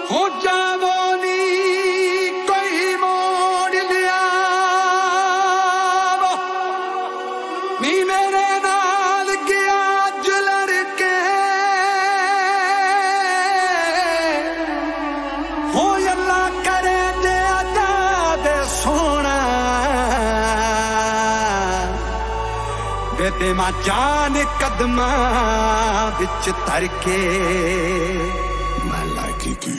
हो जावो नी कोई मोड़ लिया नी मेरे नाल गया जुलर के हो अल्लाह करे दे अदा दे सोना बेते मा जान कदमा बिच धर के मैं लागी की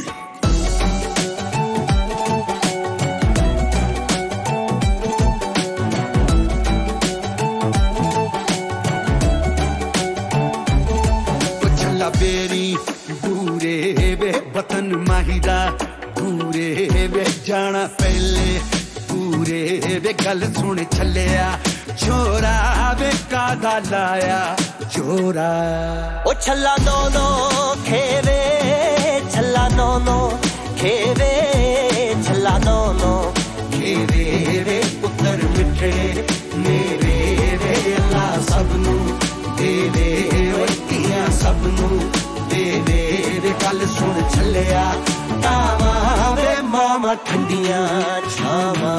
बेरी दूरे वे वतन माहिरा दूरे वे जाना पहले पूरे वे गल सुन छलिया छोरा वे कादा लाया छोरा ओ छल्ला दोनो खेवे छल्ला दोनो खेवे छल्ला दोनो खेवे वे पुत्र मिठे मेरे वे अल्लाह सबनू देवे ओतियां सबनू देवे वे गल सुन छलिया तावा वे मामा ठंडियां छावा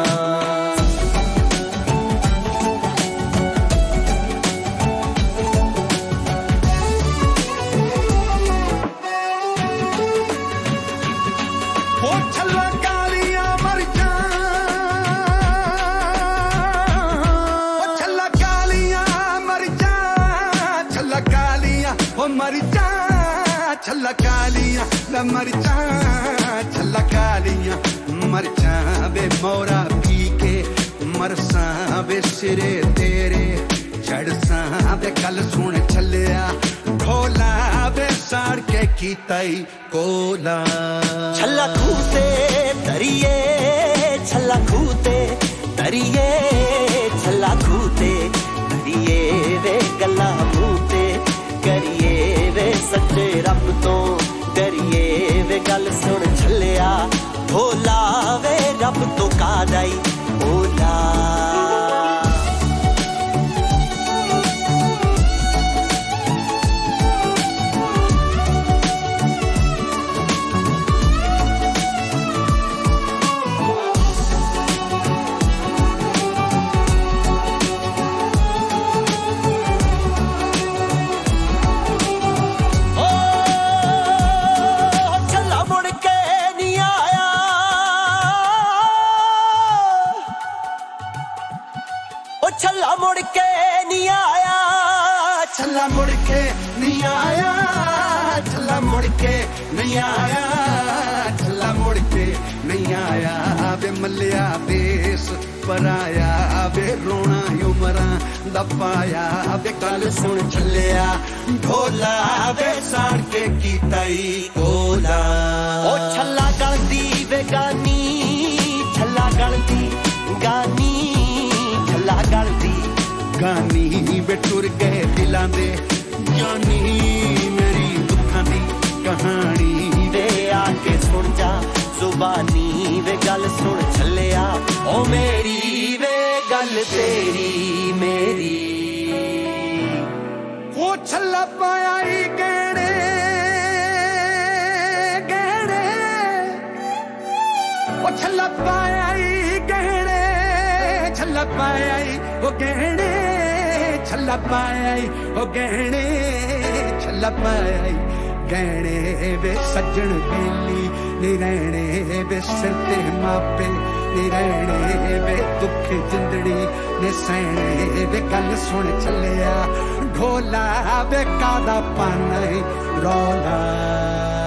मरचा छल्ला कालियां मरचा छल्ला कालियां मरचा बे मोरा पी के मरसा बे सिरे तेरे चढ़सा बे गल सुन छलिया ढोला बे साड़ के कीताई कोला छल्ला खूते तरिए छल्ला खूते तरिए छल्ला खूते तरिए वे गल्ला मूते करिए वे सच्चे रब तो डरिए वे गल सुन छलिया ढोला वे रब तो कादाई भोला छल्ला मुड़ के नहीं आया छल्ला मुड़ के नहीं आया छल्ला मुड़ के नहीं आया छल्ला मुड़ के नहीं आया बे मलिया देश पराया बे रोना उमरा दपाया बे गल सुन छलिया ढोला बे साड़ के कीताई कोला ओ छल्ला गलती वे गानी छल्ला गलती गानी छल्ला गलती गानी वे टुर गए दिलां दे जानी मेरी दुखां दी कहानी वे आके सुन जा जुबानी वे गल सुन छलिया ओ मेरी वे गल तेरी मेरी वो छल्ला पाया ही गहने गहने वो छल्ला पाया ही गहने छल्ला पाया ही वो गहने छल्ला पाया ही वो गहने छल्ला पाया ही गहने वे सज्जन बेली नी रहने वे सिर ते मापे नी रहने वे दुख जिंदड़ी ने सहने वे गल सुन छलिया ढोला वे कादा पाना रौला